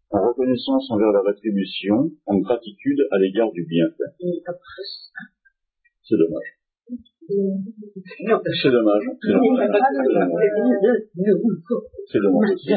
en reconnaissance envers la rétribution, en gratitude à l'égard du bienfait. C'est dommage. C'est dommage. C'est dommage aussi.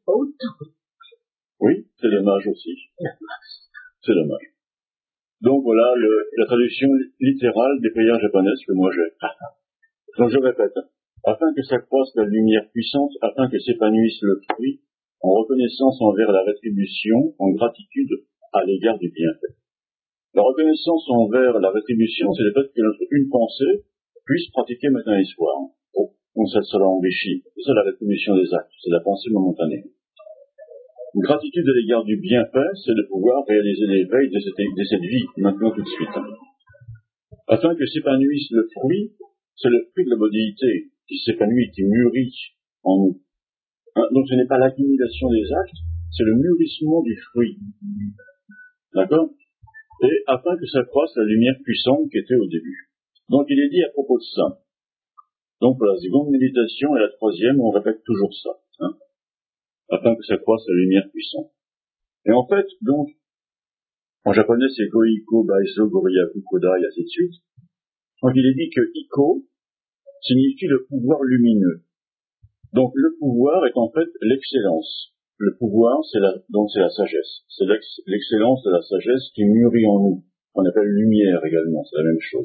Oui, c'est dommage aussi. C'est dommage. Donc voilà la traduction littérale des prières japonaises que moi j'ai. Donc je répète, afin que s'accroisse la lumière puissante, afin que s'épanouisse le fruit, en reconnaissance envers la rétribution, en gratitude à l'égard du bienfait. La reconnaissance envers la rétribution, c'est le fait que notre une pensée puisse pratiquer matin et soir. Donc ça l'enrichit. C'est ça la rétribution des actes, c'est la pensée momentanée. Une gratitude à l'égard du bienfait, c'est de pouvoir réaliser l'éveil de cette vie, maintenant tout de suite. Afin que s'épanouisse le fruit, c'est le fruit de la modalité qui s'épanouit, qui mûrit en nous. Donc ce n'est pas l'accumulation des actes, c'est le mûrissement du fruit. D'accord? Et afin que s'accroisse la lumière puissante qui était au début. Donc il est dit à propos de ça. Donc pour la seconde méditation et la troisième, on répète toujours ça. Afin que s'accroisse la lumière puissante. Et en fait, donc, en japonais c'est Goiko, Baiso, Goriyaku, Koda, et ainsi de suite. Donc il est dit que Iko signifie le pouvoir lumineux. Donc le pouvoir est en fait l'excellence. Le pouvoir, c'est la sagesse. C'est l'excellence de la sagesse qui mûrit en nous. On appelle lumière également, c'est la même chose.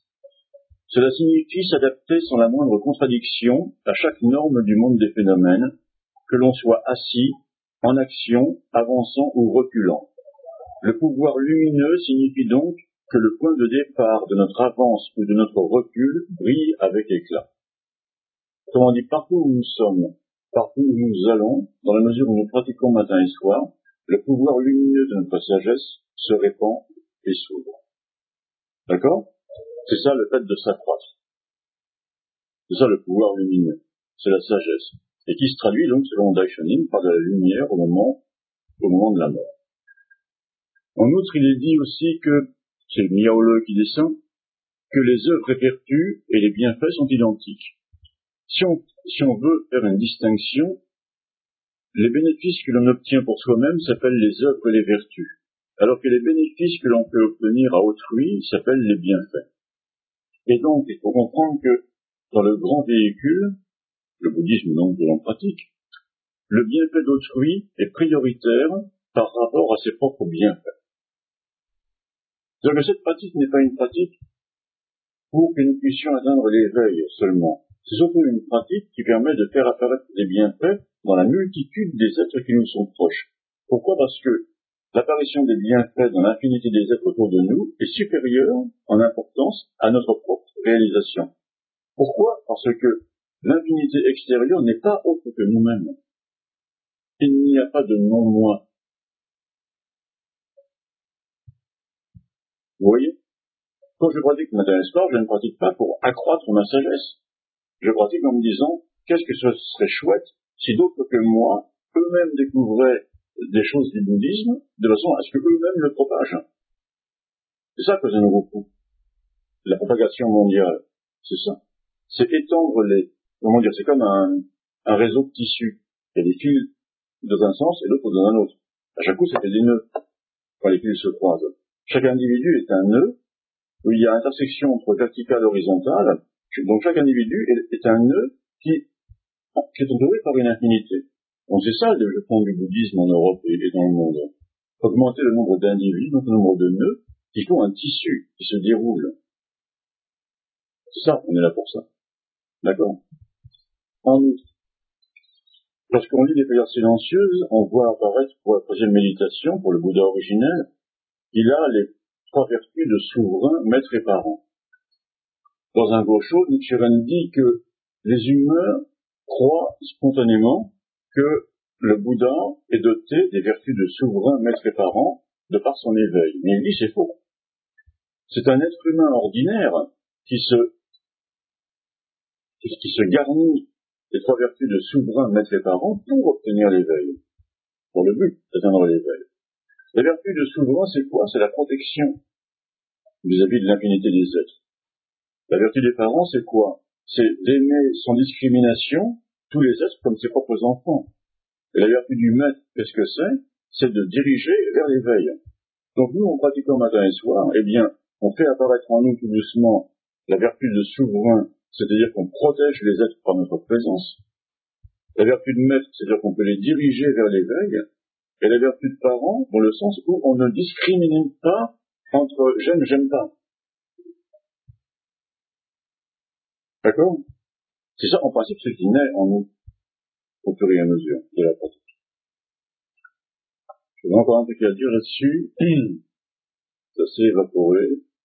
Cela signifie s'adapter sans la moindre contradiction à chaque norme du monde des phénomènes, que l'on soit assis, en action, avançant ou reculant. Le pouvoir lumineux signifie donc que le point de départ de notre avance ou de notre recul brille avec éclat. Autrement dit, partout où nous sommes, partout où nous allons, dans la mesure où nous pratiquons matin et soir, le pouvoir lumineux de notre sagesse se répand et s'ouvre. D'accord? C'est ça le fait de s'accroître. C'est ça le pouvoir lumineux. C'est la sagesse. Et qui se traduit donc, selon Daishonin, par de la lumière au moment de la mort. En outre, il est dit aussi que, c'est le Miaolo qui descend, que les œuvres et vertus et les bienfaits sont identiques. Si on veut faire une distinction, les bénéfices que l'on obtient pour soi-même s'appellent les œuvres et les vertus, alors que les bénéfices que l'on peut obtenir à autrui s'appellent les bienfaits. Et donc, il faut comprendre que dans le grand véhicule, le bouddhisme donc que l'on pratique, le bienfait d'autrui est prioritaire par rapport à ses propres bienfaits. C'est-à-dire que cette pratique n'est pas une pratique pour que nous puissions atteindre l'éveil seulement. C'est surtout une pratique qui permet de faire apparaître des bienfaits dans la multitude des êtres qui nous sont proches. Pourquoi? Parce que l'apparition des bienfaits dans l'infinité des êtres autour de nous est supérieure en importance à notre propre réalisation. Pourquoi? Parce que l'infinité extérieure n'est pas autre que nous-mêmes. Il n'y a pas de non-moi. Vous voyez? Quand je pratique matin et soir, je ne pratique pas pour accroître ma sagesse. Je pratique en me disant, qu'est-ce que ce serait chouette si d'autres que moi, eux-mêmes découvraient des choses du bouddhisme, de façon à ce que eux-mêmes le propagent. C'est ça que j'aime beaucoup. La propagation mondiale. C'est ça. C'est étendre c'est comme un réseau de tissus. Il y a des fils dans un sens et l'autre dans un autre. À chaque coup, ça fait des nœuds quand les fils se croisent. Chaque individu est un nœud où il y a intersection entre verticale et horizontale. Donc chaque individu est un nœud qui est entouré par une infinité. Donc c'est ça le fond du bouddhisme en Europe et dans le monde. Augmenter le nombre d'individus, donc le nombre de nœuds, qui font un tissu qui se déroule. C'est ça, on est là pour ça. D'accord? En outre, lorsqu'on lit les prières silencieuses, on voit apparaître pour la troisième méditation, pour le Bouddha originel, il a les trois vertus de souverain, maître et parent. Dans un Gosho, Nichiren dit que les humains croient spontanément que le Bouddha est doté des vertus de souverain, maître et parent de par son éveil. Mais il dit c'est faux. C'est un être humain ordinaire qui se garnit des trois vertus de souverain, maître et parent pour obtenir l'éveil. Pour le but d'atteindre l'éveil. La vertu de souverain, c'est quoi? C'est la protection vis-à-vis de l'infinité des êtres. La vertu des parents, c'est quoi? C'est d'aimer sans discrimination tous les êtres comme ses propres enfants. Et la vertu du maître, qu'est-ce que c'est? c'est de diriger vers l'éveil. Donc nous, en pratiquant matin et soir, eh bien, on fait apparaître en nous tout doucement la vertu de souverain, c'est-à-dire qu'on protège les êtres par notre présence. La vertu de maître, c'est-à-dire qu'on peut les diriger vers l'éveil. Et la vertu de parent, dans le sens où on ne discrimine pas entre j'aime pas. D'accord? C'est ça, en principe, ce qui naît en nous, au fur et à mesure de la pratique. Je vais encore un truc à dire là-dessus. Ça s'est évaporé.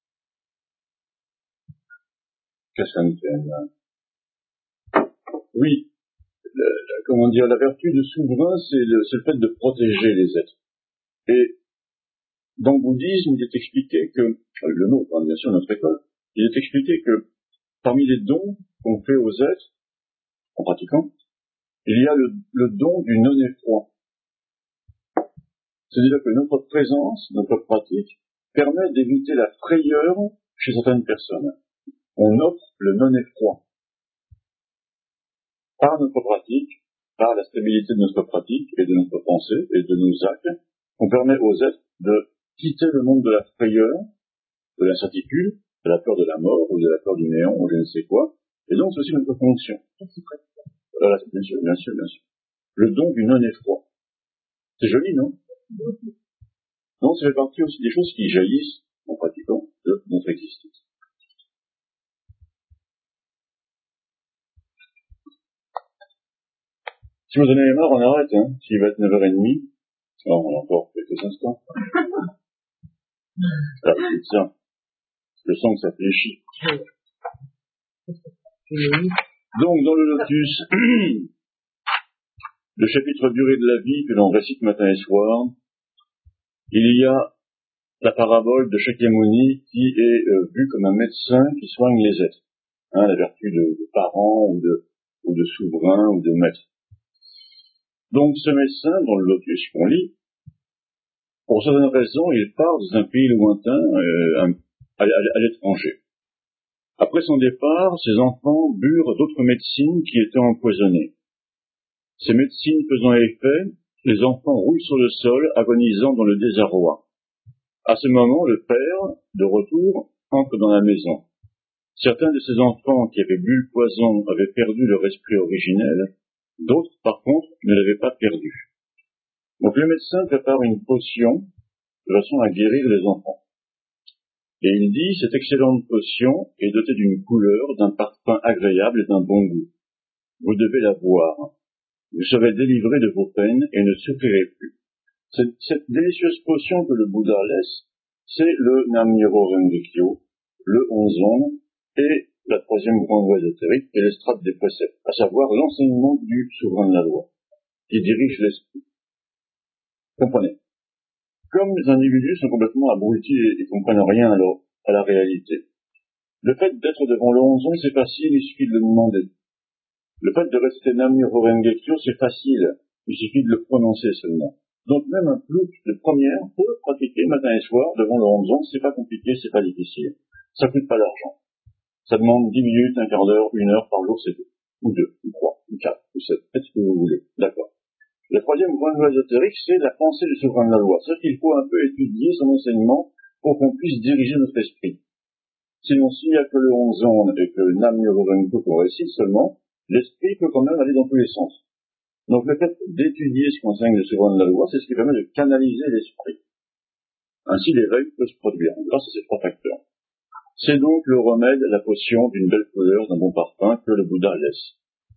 Qu'est-ce que ça me fait, là? Oui. Comment dire, la vertu de souverain, c'est le fait de protéger les êtres. Et dans le bouddhisme, il est expliqué que, le nôtre, bien sûr, notre école, il est expliqué que parmi les dons qu'on fait aux êtres, en pratiquant, il y a le don du non-effroi. C'est-à-dire que notre présence, notre pratique, permet d'éviter la frayeur chez certaines personnes. On offre le non-effroi. Par notre pratique, par la stabilité de notre pratique et de notre pensée et de nos actes, on permet aux êtres de quitter le monde de la frayeur, de l'incertitude, de la peur de la mort ou de la peur du néant ou je ne sais quoi. Et donc c'est aussi notre fonction. Voilà, bien sûr, bien sûr, bien sûr. Le don du non-effroi. C'est joli, non? Non, ça fait partie aussi des choses qui jaillissent en pratiquant de notre existence. Si vous en avez marre, on arrête, hein. S'il va être 9h30, alors on a encore quelques instants. Ah, c'est ça. Je sens que ça fléchit. Donc, dans le lotus, le chapitre durée de la vie que l'on récite matin et soir, il y a la parabole de Shakyamuni qui est vue comme un médecin qui soigne les êtres. Hein, la vertu de parent ou de souverain ou de maître. Donc, ce médecin, dans le lotus qu'on lit, pour certaines raisons, il part dans un pays lointain, à l'étranger. Après son départ, ses enfants burent d'autres médecines qui étaient empoisonnées. Ces médecines faisant effet, les enfants roulent sur le sol, agonisant dans le désarroi. À ce moment, le père, de retour, entre dans la maison. Certains de ses enfants qui avaient bu le poison avaient perdu leur esprit originel, d'autres, par contre, ne l'avaient pas perdu. Donc le médecin prépare une potion de façon à guérir les enfants. Et il dit, cette excellente potion est dotée d'une couleur, d'un parfum agréable et d'un bon goût. Vous devez la boire. Vous serez délivrés de vos peines et ne souffrirez plus. Cette délicieuse potion que le Bouddha laisse, c'est le Nam-myoho Renge-kyo, le 11 et la troisième grande loi ésotérique et l'estrade des préceptes, à savoir l'enseignement du souverain de la loi, qui dirige l'esprit. Comprenez? Comme les individus sont complètement abrutis et comprennent rien à la réalité. Le fait d'être devant le 11, c'est facile, il suffit de le demander. Le fait de rester Nam-myoho Renge-kyo, c'est facile, il suffit de le prononcer seulement. Donc même un plouc de première peut pratiquer matin et soir devant le 11, c'est pas compliqué, c'est pas difficile. Ça coûte pas d'argent. Ça demande 10 minutes, un quart d'heure, 1 heure par jour, c'est tout. Ou 2, ou 3, ou 4, ou 7, faites ce que vous voulez. D'accord. La troisième grande loi ésotérique, c'est la pensée du souverain de la loi. C'est-à-dire qu'il faut un peu étudier son enseignement pour qu'on puisse diriger notre esprit. Sinon, s'il n'y a que le 11 et que Nam-myoho Renge-kyo qu'on récite seulement, l'esprit peut quand même aller dans tous les sens. Donc le fait d'étudier ce qu'enseigne le souverain de la loi, c'est ce qui permet de canaliser l'esprit. Ainsi l'éveil peut se produire grâce à ces trois facteurs. C'est donc le remède, la potion d'une belle couleur, d'un bon parfum que le Bouddha laisse.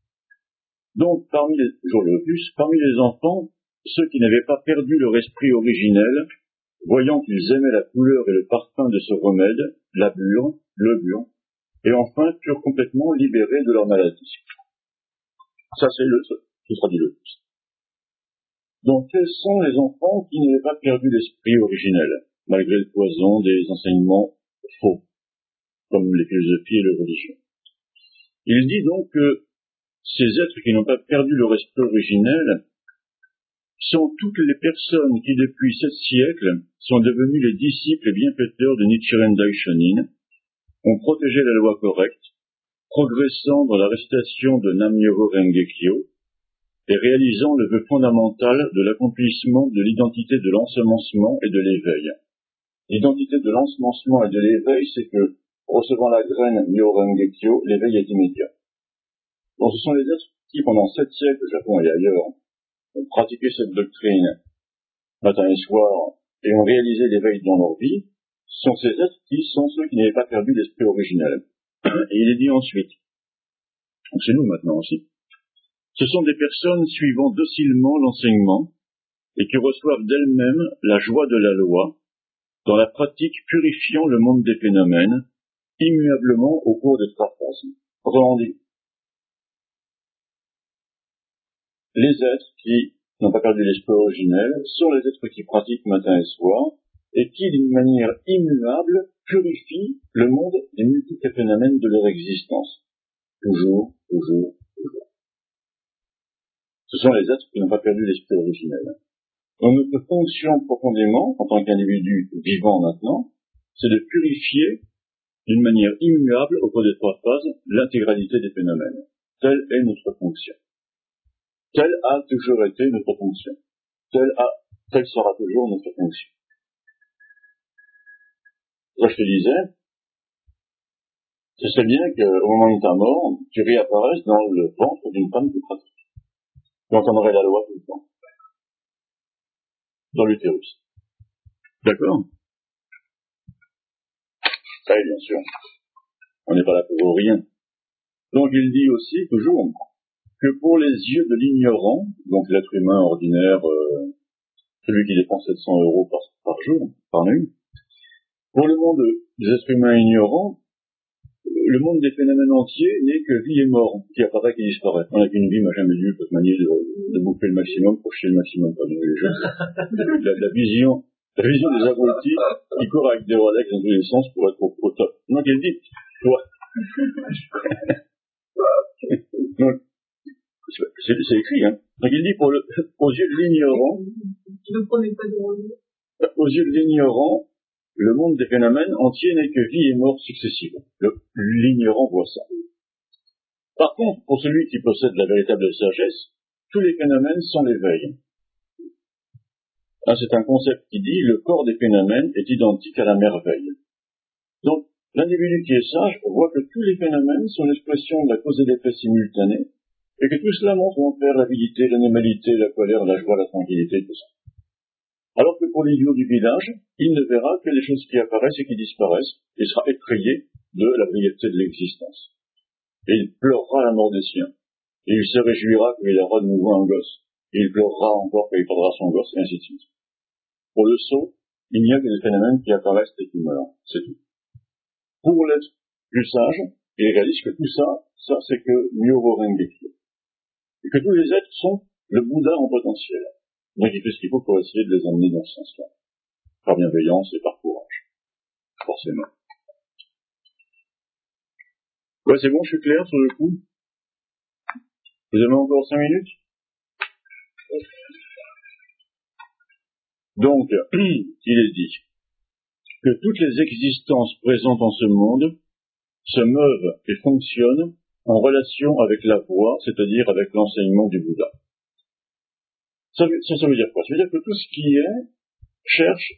Donc parmi les enfants, ceux qui n'avaient pas perdu leur esprit originel, voyant qu'ils aimaient la couleur et le parfum de ce remède, la burent, le burent, et enfin furent complètement libérés de leur maladie. Ça c'est ce sera dit le plus. Donc, quels sont les enfants qui n'avaient pas perdu l'esprit originel, malgré le poison des enseignements faux, comme les philosophies et les religions? Il dit donc que ces êtres qui n'ont pas perdu leur esprit originel sont toutes les personnes qui, depuis 7 siècles, sont devenues les disciples et bienfaiteurs de Nichiren Daishonin, ont protégé la loi correcte, progressant dans la récitation de Nam-myoho Renge-kyo, et réalisant le vœu fondamental de l'accomplissement de l'identité de l'ensemencement et de l'éveil. L'identité de l'ensemencement et de l'éveil, c'est que, recevant la graine Myoho-renge-kyo, l'éveil est immédiat. Donc ce sont les êtres qui, pendant 7 siècles, au Japon et ailleurs, ont pratiqué cette doctrine matin et soir et ont réalisé l'éveil dans leur vie, sont ces êtres qui sont ceux qui n'avaient pas perdu l'esprit originel. Et il est dit ensuite, donc c'est nous maintenant aussi, ce sont des personnes suivant docilement l'enseignement et qui reçoivent d'elles-mêmes la joie de la loi dans la pratique purifiant le monde des phénomènes immuablement au cours des 3 phases. Autrement dit, les êtres qui n'ont pas perdu l'esprit originel sont les êtres qui pratiquent matin et soir et qui, d'une manière immuable, purifient le monde des multiples phénomènes de leur existence. Toujours, toujours, toujours. Ce sont les êtres qui n'ont pas perdu l'esprit originel. Donc notre fonction profondément, en tant qu'individu vivant maintenant, c'est de purifier d'une manière immuable, au cours des 3 phases, l'intégralité des phénomènes. Telle est notre fonction. Telle a toujours été notre fonction. Telle sera toujours notre fonction. Là, je te disais, ce serait bien qu'au moment de ta mort, tu réapparaisses dans le ventre d'une femme qui pratique. Tu entendrais la loi tout le temps. Dans l'utérus. D'accord? Ça, bien sûr. On n'est pas là pour rien. Donc il dit aussi, toujours, que pour les yeux de l'ignorant, donc l'être humain ordinaire, celui qui dépense 700 € par jour, par nuit, pour le monde des êtres humains ignorants, le monde des phénomènes entiers n'est que vie et mort, qui apparaît, qui disparaît. On n'a qu'une vie, moi jamais dû, cette manière de bouffer le maximum pour chier le maximum, pas les gens. La vision des abrutis qui courent avec des Rolex dans tous les sens pour être au top. Donc il dit, donc, c'est écrit, hein. Donc il dit aux yeux de l'ignorant, aux yeux de l'ignorant, le monde des phénomènes entiers n'est que vie et mort successives. L'ignorant voit ça. Par contre, pour celui qui possède la véritable sagesse, tous les phénomènes sont l'éveil. C'est un concept qui dit le corps des phénomènes est identique à la merveille. Donc, l'individu qui est sage voit que tous les phénomènes sont l'expression de la cause et l'effet simultanée, et que tout cela montre l'enfer, l'avidité, l'animalité, la colère, la joie, la tranquillité, tout ça. Alors que pour l'idiot du village, il ne verra que les choses qui apparaissent et qui disparaissent, et sera effrayé de la brièveté de l'existence. Et il pleurera la mort des siens. Et il se réjouira qu'il aura de nouveau un gosse. Et il pleurera encore quand il perdra son gosse, et ainsi de suite. Pour le sot, il n'y a que des phénomènes qui apparaissent et qui meurent. C'est tout. Pour l'être plus sage, il réalise que tout ça c'est que Myoho-renge-kyo. Et que tous les êtres sont le Bouddha en potentiel. Donc il fait ce qu'il faut pour essayer de les emmener dans ce sens-là. Par bienveillance et par courage. Forcément. Ouais, c'est bon, je suis clair sur le coup. Vous avez encore 5 minutes? Donc, il est dit que toutes les existences présentes en ce monde se meuvent et fonctionnent en relation avec la voie, c'est-à-dire avec l'enseignement du Bouddha. Ça veut dire quoi? Ça veut dire que tout ce qui est cherche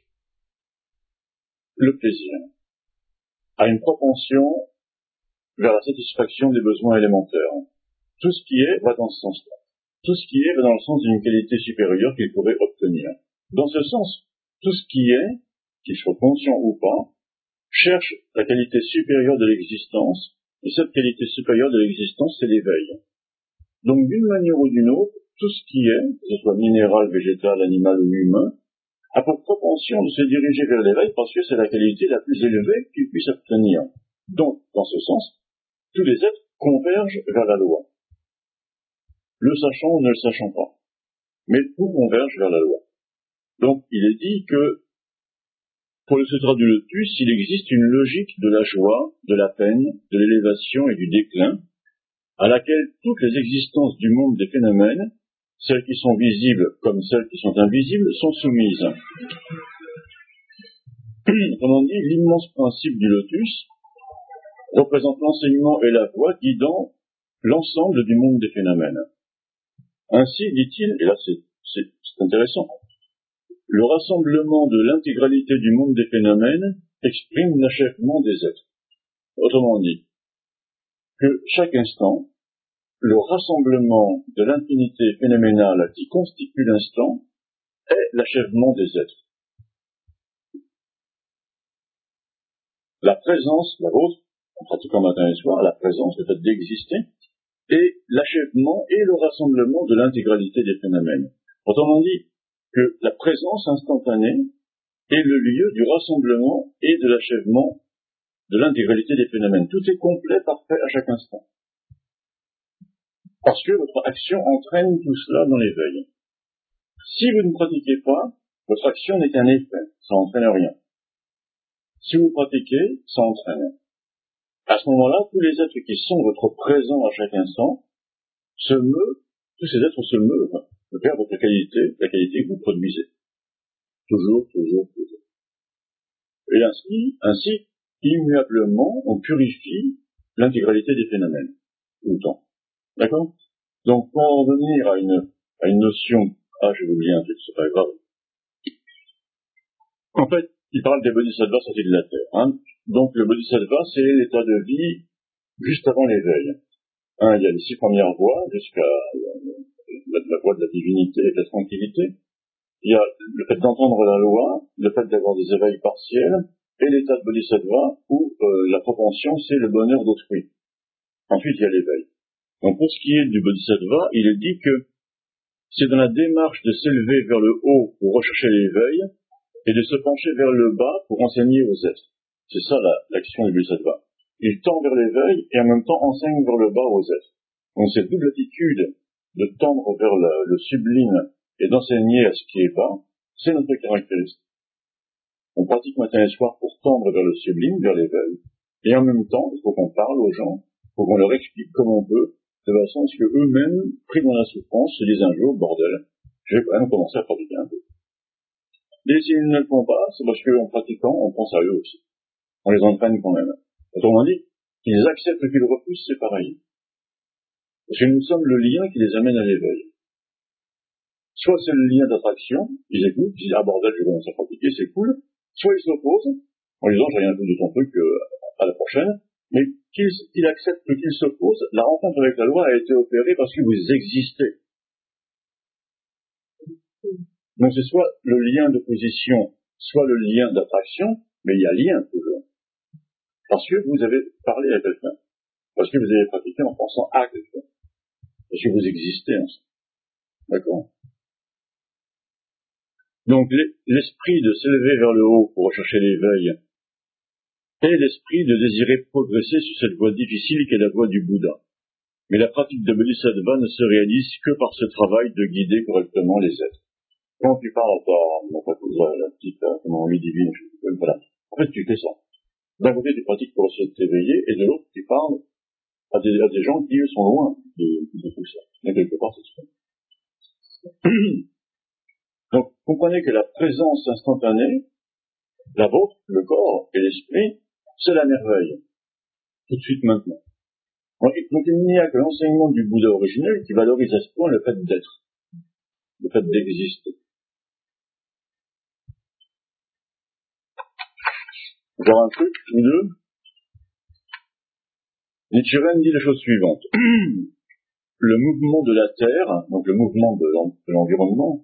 le plaisir, a une propension vers la satisfaction des besoins élémentaires. Tout ce qui est va dans ce sens-là. Tout ce qui est va dans le sens d'une qualité supérieure qu'il pourrait obtenir. Dans ce sens, tout ce qui est, qu'il soit conscient ou pas, cherche la qualité supérieure de l'existence, et cette qualité supérieure de l'existence, c'est l'éveil. Donc, d'une manière ou d'une autre, tout ce qui est, que ce soit minéral, végétal, animal ou humain, a pour propension de se diriger vers l'éveil parce que c'est la qualité la plus élevée qu'il puisse obtenir. Donc, dans ce sens, tous les êtres convergent vers la loi. Le sachant ou ne le sachant pas. Mais tout converge vers la loi. Donc, il est dit que, pour le Sutra du Lotus, il existe une logique de la joie, de la peine, de l'élévation et du déclin, à laquelle toutes les existences du monde des phénomènes, celles qui sont visibles comme celles qui sont invisibles, sont soumises. Autrement dit, l'immense principe du Lotus représente l'enseignement et la voie guidant l'ensemble du monde des phénomènes. Ainsi, dit-il, et là c'est intéressant, le rassemblement de l'intégralité du monde des phénomènes exprime l'achèvement des êtres. Autrement dit, que chaque instant, le rassemblement de l'infinité phénoménale qui constitue l'instant est l'achèvement des êtres. La présence, la vôtre, en pratiquant matin et soir, la présence, le fait d'exister, est l'achèvement et le rassemblement de l'intégralité des phénomènes. Autrement dit, que la présence instantanée est le lieu du rassemblement et de l'achèvement de l'intégralité des phénomènes. Tout est complet, parfait à chaque instant. Parce que votre action entraîne tout cela dans l'éveil. Si vous ne pratiquez pas, votre action n'est qu'un effet, ça n'entraîne rien. Si vous pratiquez, ça entraîne. À ce moment-là, tous les êtres qui sont votre présent à chaque instant se meuvent, tous ces êtres se meuvent vers votre qualité, la qualité que vous produisez. Toujours. Et ainsi, immuablement, on purifie l'intégralité des phénomènes. Tout le temps. D'accord? Donc, pour en revenir à une notion, j'ai oublié un truc, c'est pas grave. En fait, il parle des bodhisattvas sortis de la terre, hein. Donc, le bodhisattva, c'est l'état de vie juste avant l'éveil. Il y a les 6 premières voies, jusqu'à la voie de la divinité et de la tranquillité. Il y a le fait d'entendre la loi, le fait d'avoir des éveils partiels, et l'état de bodhisattva, où la propension, c'est le bonheur d'autrui. Ensuite, il y a l'éveil. Donc, pour ce qui est du bodhisattva, il est dit que c'est dans la démarche de s'élever vers le haut pour rechercher l'éveil, et de se pencher vers le bas pour enseigner aux êtres. C'est ça l'action du bodhisattva. Il tend vers l'éveil et en même temps enseigne vers le bas aux êtres. Donc cette double attitude de tendre vers le sublime et d'enseigner à ce qui est bas, c'est notre caractéristique. On pratique matin et soir pour tendre vers le sublime, vers l'éveil, et en même temps, il faut qu'on parle aux gens, il faut qu'on leur explique comme on peut, de façon à ce qu'eux-mêmes, pris dans la souffrance, se disent un jour, bordel, je vais quand même commencer à pratiquer un peu. Et s'ils ne le font pas, c'est parce qu'en pratiquant, on pense à eux aussi. On les entraîne quand même. Autrement dit, qu'ils acceptent ou qu'ils refusent, c'est pareil. Parce que nous sommes le lien qui les amène à l'éveil. Soit c'est le lien d'attraction, ils écoutent, ils disent, bordel, je vais commencer à pratiquer, c'est cool. Soit ils s'opposent, en disant, j'ai rien fait de ton truc, à la prochaine. Mais qu'ils acceptent ou qu'ils s'opposent, la rencontre avec la loi a été opérée parce que vous existez. Donc c'est soit le lien de position, soit le lien d'attraction, mais il y a lien toujours. Parce que vous avez parlé à quelqu'un. Parce que vous avez pratiqué en pensant à quelqu'un. Parce que vous existez ensemble. D'accord? Donc l'esprit de s'élever vers le haut pour rechercher l'éveil et l'esprit de désirer progresser sur cette voie difficile qu'est la voie du Bouddha. Mais la pratique de Bodhisattva ne se réalise que par ce travail de guider correctement les êtres. Quand tu parles à la petite, comment on lui divine, voilà. En fait, tu fais ça. D'un côté, tu pratiques pour essayer de t'éveiller, et de l'autre, tu parles à des gens qui, eux, sont loin de tout ça. Mais quelque part, c'est ça. Donc, comprenez que la présence instantanée, la vôtre, le corps et l'esprit, c'est la merveille. Tout de suite maintenant. Donc, il n'y a que l'enseignement du Bouddha originel qui valorise à ce point le fait d'être, le fait d'exister. Genre un truc, ou deux. Nichiren dit la chose suivante. Le mouvement de la Terre, donc le mouvement de l'environnement,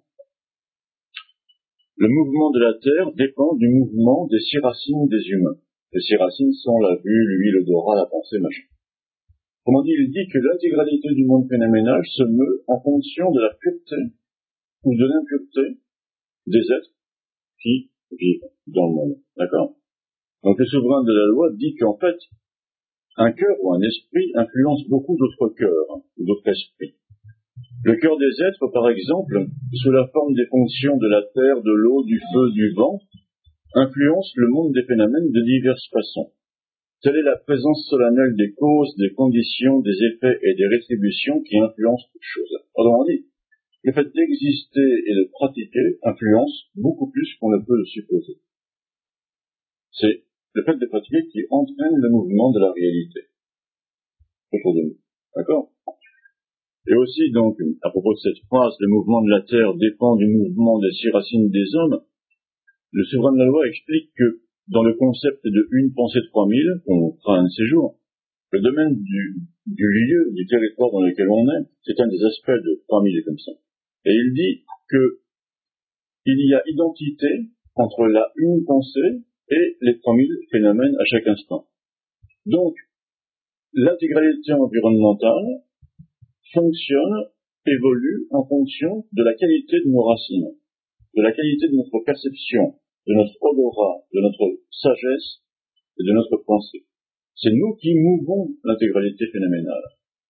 le mouvement de la Terre dépend du mouvement des 6 racines des humains. Les 6 racines sont la vue, l'ouïe, l'odorat, la pensée, machin. Comment dit, il dit que l'intégralité du monde phénoménal se meut en fonction de la pureté ou de l'impureté des êtres qui vivent dans le monde. D'accord? Donc le souverain de la loi dit qu'en fait, un cœur ou un esprit influence beaucoup d'autres cœurs ou d'autres esprits. Le cœur des êtres, par exemple, sous la forme des fonctions de la terre, de l'eau, du feu, du vent, influence le monde des phénomènes de diverses façons. Telle est la présence solennelle des causes, des conditions, des effets et des rétributions qui influencent toutes choses. Autrement dit, le fait d'exister et de pratiquer influence beaucoup plus qu'on ne peut le supposer. C'est le fait de pratiquer qui entraîne le mouvement de la réalité autour de nous. D'accord? Et aussi, donc, à propos de cette phrase, le mouvement de la Terre dépend du mouvement des 6 racines des hommes, le souverain de la loi explique que, dans le concept de une pensée de 3000, qu'on fera un de ces jours, le domaine du lieu, du territoire dans lequel on est, c'est un des aspects de 3000 comme ça. Et il dit que il y a identité entre la une pensée et les 3000 phénomènes à chaque instant. Donc, l'intégralité environnementale fonctionne, évolue en fonction de la qualité de nos racines, de la qualité de notre perception, de notre odorat, de notre sagesse et de notre pensée. C'est nous qui mouvons l'intégralité phénoménale.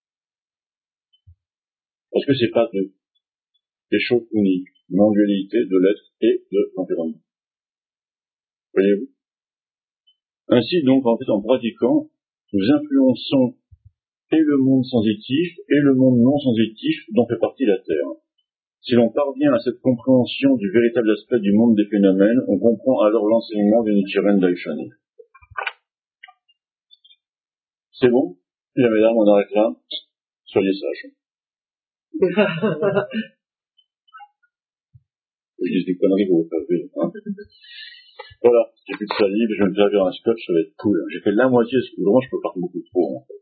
Parce que c'est pas des choses uniques, mondialité de l'être et de l'environnement. Voyez-vous? Ainsi, donc, en fait, en pratiquant, nous influençons et le monde sensitif et le monde non sensitif dont fait partie la Terre. Si l'on parvient à cette compréhension du véritable aspect du monde des phénomènes, on comprend alors l'enseignement du Nichiren Daishonin. C'est bon? Bien, mesdames, on arrête là. Soyez sages. Je dis des conneries pour vous faire rire, hein. Voilà, j'ai plus de salive, je vais me servir un scotch, ça va être cool. J'ai fait la moitié, parce que vraiment, je peux pas beaucoup trop, en fait.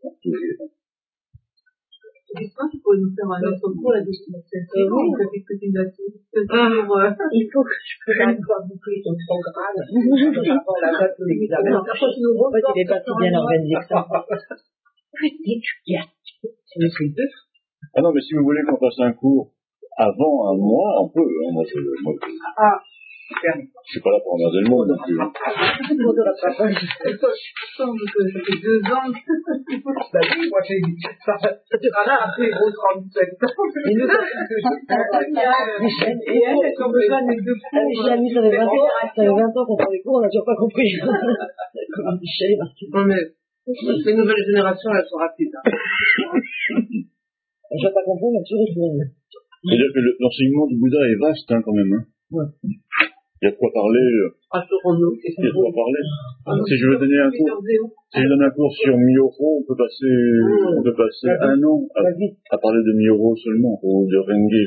Est-ce que tu pourrais nous faire un autre cours là-dessus? C'est bon, on fait que tu l'as dit. Il faut que je prenne pas boucler ton programme. Avant la date de l'examen. En fait, il est pas si bien organisé que ça. Petite gâte. Tu me fais deux? Ah non, mais si vous voulez qu'on fasse un cours avant un mois, on peut, hein. Moi, Ah, super. Je suis pas là pour emmerder le monde, non plus. Ça fait 2 ans que... Bah oui, moi j'ai dit ça. Ah là, après, gros 37 ans. Et nous, Et elle, est comme pas les deux cours. Michel, ça fait 20 ans qu'on prend les cours, on n'a toujours pas compris. Comme Michel est parti. Non mais, les nouvelles générations, elles sont rapides. Je n'ai pas compris, mais toujours je C'est-à-dire que l'enseignement du Bouddha est vaste, hein, quand même, hein. Ouais. Il y a de quoi parler. Rassurons-nous. Il y a de quoi parler. Si je veux donner un cours, si je donne un cours sur Miyoro, on peut passer un an à parler de Miyoro seulement, ou de Renge.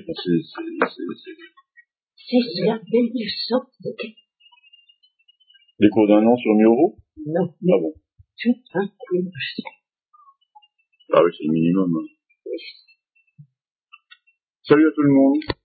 C'est la belle sorte de des cours d'un an sur Miyoro? Non. Ah bon? Ah oui, c'est le minimum. Salut à tout le monde.